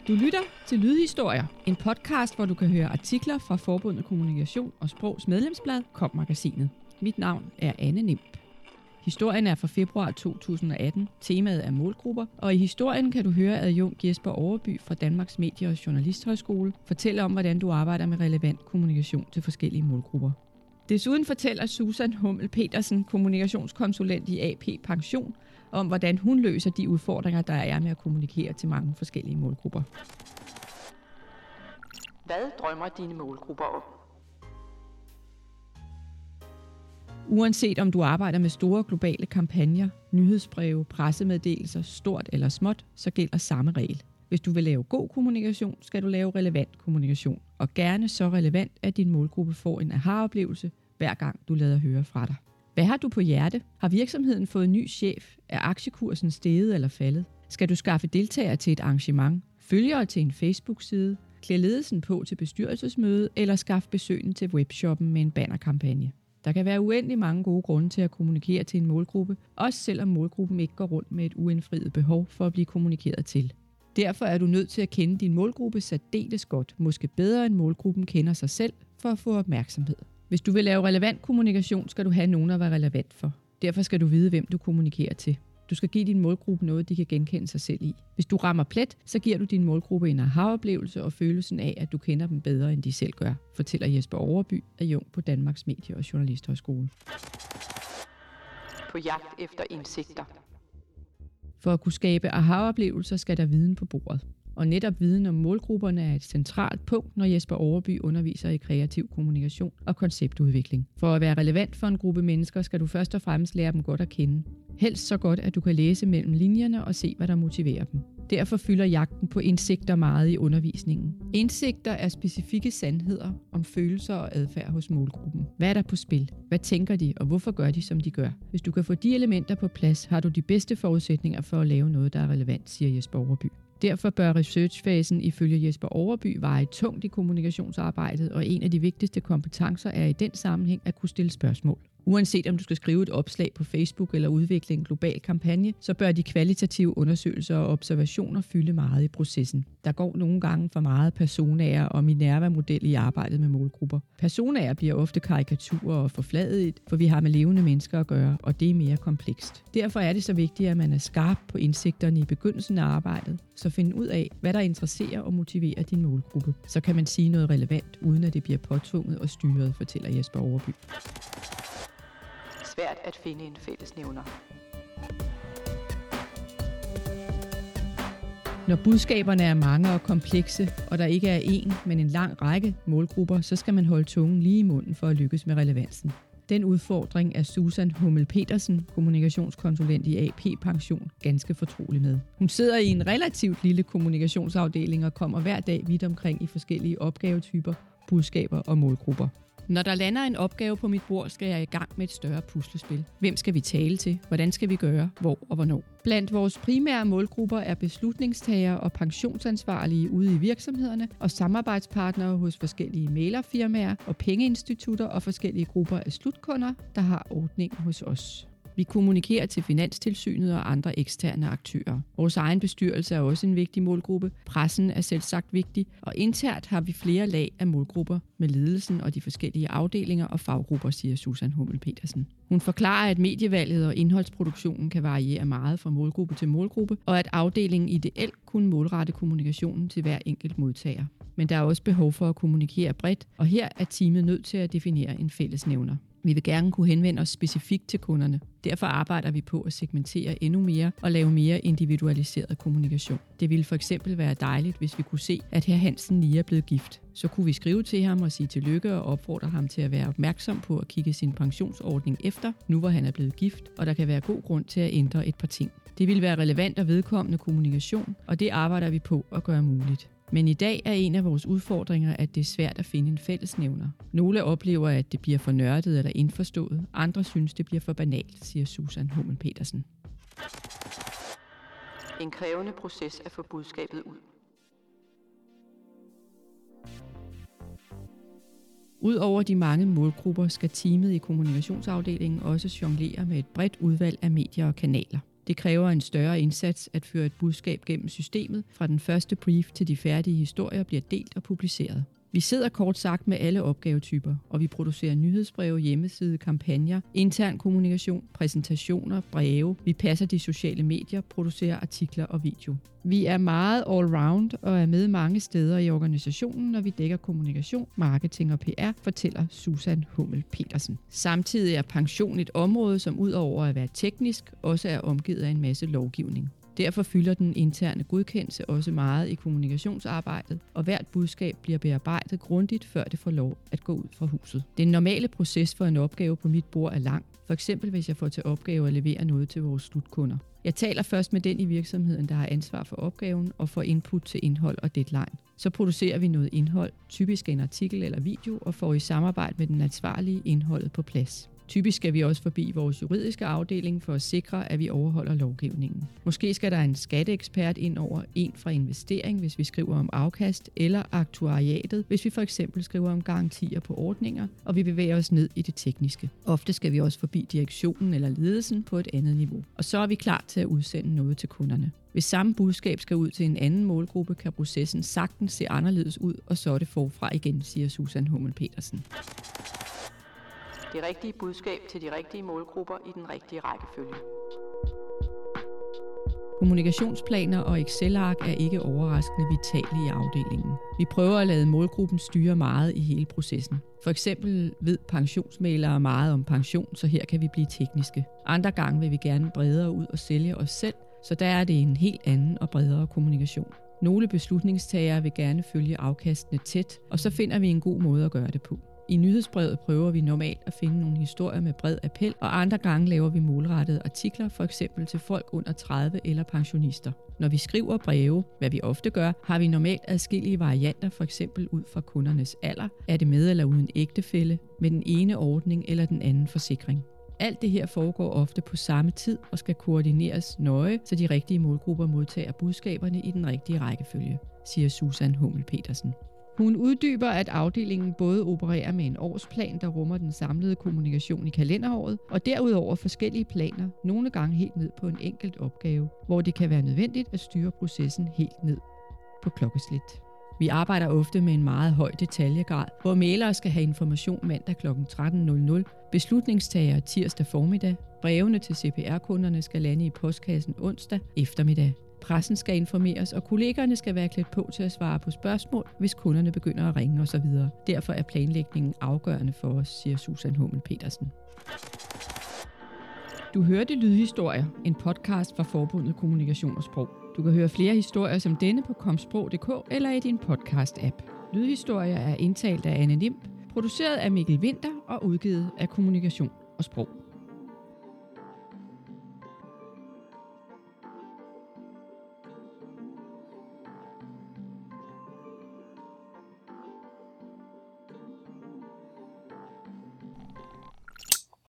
Du lytter til Lydhistorier, en podcast, hvor du kan høre artikler fra Forbundet Kommunikation og Sprogs medlemsblad KOM-magasinet. Mit navn er Anne Nimp. Historien er fra februar 2018, temaet er målgrupper, og i historien kan du høre adjunkt Jesper Overby fra Danmarks Medie- og Journalisthøjskole fortælle om, hvordan du arbejder med relevant kommunikation til forskellige målgrupper. Desuden fortæller Susan Hummel Petersen, kommunikationskonsulent i AP Pension, om hvordan hun løser de udfordringer, der er med at kommunikere til mange forskellige målgrupper. Hvad drømmer dine målgrupper om? Uanset om du arbejder med store globale kampagner, nyhedsbreve, pressemeddelelser, stort eller småt, så gælder samme regel. Hvis du vil lave god kommunikation, skal du lave relevant kommunikation. Og gerne så relevant, at din målgruppe får en aha-oplevelse, hver gang du lader høre fra dig. Hvad har du på hjerte? Har virksomheden fået en ny chef? Er aktiekursen steget eller faldet? Skal du skaffe deltagere til et arrangement? Følgere til en Facebook-side? Klæd ledelsen på til bestyrelsesmøde? Eller skaffe besøgende til webshoppen med en bannerkampagne? Der kan være uendelig mange gode grunde til at kommunikere til en målgruppe, også selvom målgruppen ikke går rundt med et uindfriet behov for at blive kommunikeret til. Derfor er du nødt til at kende din målgruppe særdeles godt, måske bedre end målgruppen kender sig selv, for at få opmærksomhed. Hvis du vil lave relevant kommunikation, skal du have nogen at være relevant for. Derfor skal du vide, hvem du kommunikerer til. Du skal give din målgruppe noget, de kan genkende sig selv i. Hvis du rammer plet, så giver du din målgruppe en aha-oplevelse og følelsen af, at du kender dem bedre, end de selv gør, fortæller Jesper Overby, adjunkt på Danmarks Medie- og Journalisthøjskole. På jagt efter indsigter. For at kunne skabe aha-oplevelser skal der viden på bordet. Og netop viden om målgrupperne er et centralt punkt, når Jesper Overby underviser i kreativ kommunikation og konceptudvikling. For at være relevant for en gruppe mennesker, skal du først og fremmest lære dem godt at kende. Helst så godt, at du kan læse mellem linjerne og se, hvad der motiverer dem. Derfor fylder jagten på indsigter meget i undervisningen. Indsigter er specifikke sandheder om følelser og adfærd hos målgruppen. Hvad er der på spil? Hvad tænker de, og hvorfor gør de, som de gør? Hvis du kan få de elementer på plads, har du de bedste forudsætninger for at lave noget, der er relevant, siger Jesper Overby. Derfor bør researchfasen ifølge Jesper Overby veje tungt i kommunikationsarbejdet, og en af de vigtigste kompetencer er i den sammenhæng at kunne stille spørgsmål. Uanset om du skal skrive et opslag på Facebook eller udvikle en global kampagne, så bør de kvalitative undersøgelser og observationer fylde meget i processen. Der går nogle gange for meget personaer og Minerva-model i arbejdet med målgrupper. Personaer bliver ofte karikaturer og forfladiget, for vi har med levende mennesker at gøre, og det er mere komplekst. Derfor er det så vigtigt, at man er skarp på indsigterne i begyndelsen af arbejdet, så find ud af, hvad der interesserer og motiverer din målgruppe. Så kan man sige noget relevant, uden at det bliver påtvunget og styret, fortæller Jesper Overby. Svært at finde en fællesnævner. Når budskaberne er mange og komplekse, og der ikke er én, men en lang række målgrupper, så skal man holde tungen lige i munden for at lykkes med relevansen. Den udfordring er Susan Hummel Petersen, kommunikationskonsulent i AP Pension, ganske fortrolig med. Hun sidder i en relativt lille kommunikationsafdeling og kommer hver dag vidt omkring i forskellige opgavetyper, budskaber og målgrupper. Når der lander en opgave på mit bord, skal jeg i gang med et større puslespil. Hvem skal vi tale til? Hvordan skal vi gøre? Hvor og hvornår? Blandt vores primære målgrupper er beslutningstagere og pensionsansvarlige ude i virksomhederne og samarbejdspartnere hos forskellige mailerfirmaer og pengeinstitutter og forskellige grupper af slutkunder, der har ordningen hos os. Vi kommunikerer til Finanstilsynet og andre eksterne aktører. Vores egen bestyrelse er også en vigtig målgruppe. Pressen er selvsagt vigtig, og internt har vi flere lag af målgrupper med ledelsen og de forskellige afdelinger og faggrupper, siger Susan Hummel Petersen. Hun forklarer, at medievalget og indholdsproduktionen kan variere meget fra målgruppe til målgruppe, og at afdelingen ideelt kunne målrette kommunikationen til hver enkelt modtager. Men der er også behov for at kommunikere bredt, og her er teamet nødt til at definere en fællesnævner. Vi vil gerne kunne henvende os specifikt til kunderne. Derfor arbejder vi på at segmentere endnu mere og lave mere individualiseret kommunikation. Det ville for eksempel være dejligt, hvis vi kunne se, at hr. Hansen lige er blevet gift. Så kunne vi skrive til ham og sige tillykke og opfordre ham til at være opmærksom på at kigge sin pensionsordning efter, nu hvor han er blevet gift, og der kan være god grund til at ændre et par ting. Det ville være relevant og vedkommende kommunikation, og det arbejder vi på at gøre muligt. Men i dag er en af vores udfordringer, at det er svært at finde en fællesnævner. Nogle oplever, at det bliver for nørdet eller indforstået. Andre synes, det bliver for banalt, siger Susan Hummel Petersen. En krævende proces at få budskabet ud. Udover de mange målgrupper skal teamet i kommunikationsafdelingen også jonglere med et bredt udvalg af medier og kanaler. Det kræver en større indsats at føre et budskab gennem systemet, fra den første brief til de færdige historier bliver delt og publiceret. Vi sidder kort sagt med alle opgavetyper, og vi producerer nyhedsbreve, hjemmeside, kampagner, intern kommunikation, præsentationer, breve. Vi passer de sociale medier, producerer artikler og video. Vi er meget all-round og er med mange steder i organisationen, når vi dækker kommunikation, marketing og PR, fortæller Susan Hummel Petersen. Samtidig er pension et område, som udover at være teknisk, også er omgivet af en masse lovgivning. Derfor fylder den interne godkendelse også meget i kommunikationsarbejdet, og hvert budskab bliver bearbejdet grundigt, før det får lov at gå ud fra huset. Den normale proces for en opgave på mit bord er lang, f.eks. hvis jeg får til opgave at levere noget til vores slutkunder. Jeg taler først med den i virksomheden, der har ansvar for opgaven, og får input til indhold og deadline. Så producerer vi noget indhold, typisk en artikel eller video, og får i samarbejde med den ansvarlige indholdet på plads. Typisk skal vi også forbi vores juridiske afdeling for at sikre, at vi overholder lovgivningen. Måske skal der en skatteekspert ind over, en fra investering, hvis vi skriver om afkast, eller aktuariatet, hvis vi for eksempel skriver om garantier på ordninger, og vi bevæger os ned i det tekniske. Ofte skal vi også forbi direktionen eller ledelsen på et andet niveau. Og så er vi klar til at udsende noget til kunderne. Hvis samme budskab skal ud til en anden målgruppe, kan processen sagtens se anderledes ud, og så er det forfra igen, siger Susan Hummel Petersen. Det rigtige budskab til de rigtige målgrupper i den rigtige rækkefølge. Kommunikationsplaner og Excel-ark er ikke overraskende vitale i afdelingen. Vi prøver at lade målgruppen styre meget i hele processen. For eksempel ved pensionsmælere meget om pension, så her kan vi blive tekniske. Andre gange vil vi gerne bredere ud og sælge os selv, så der er det en helt anden og bredere kommunikation. Nogle beslutningstagere vil gerne følge afkastene tæt, og så finder vi en god måde at gøre det på. I nyhedsbrevet prøver vi normalt at finde nogle historier med bred appel, og andre gange laver vi målrettede artikler, for eksempel til folk under 30 eller pensionister. Når vi skriver breve, hvad vi ofte gør, har vi normalt adskillige varianter, for eksempel ud fra kundernes alder, er det med eller uden ægtefælle, med den ene ordning eller den anden forsikring. Alt det her foregår ofte på samme tid og skal koordineres nøje, så de rigtige målgrupper modtager budskaberne i den rigtige rækkefølge, siger Susan Hummel Petersen. Hun uddyber, at afdelingen både opererer med en årsplan, der rummer den samlede kommunikation i kalenderåret, og derudover forskellige planer, nogle gange helt ned på en enkelt opgave, hvor det kan være nødvendigt at styre processen helt ned på klokkeslæt. Vi arbejder ofte med en meget høj detaljegrad, hvor mælere skal have information mandag kl. 13.00, beslutningstagere tirsdag formiddag, brevene til CPR-kunderne skal lande i postkassen onsdag eftermiddag. Pressen skal informeres, og kollegerne skal være klædt på til at svare på spørgsmål, hvis kunderne begynder at ringe osv. Derfor er planlægningen afgørende for os, siger Susan Hummel Petersen. Du hørte Lydhistorier, en podcast fra Forbundet Kommunikation og Sprog. Du kan høre flere historier som denne på komsprog.dk eller i din podcast-app. Lydhistorier er indtalt af Anne Nimb, produceret af Mikkel Winther og udgivet af Kommunikation og Sprog.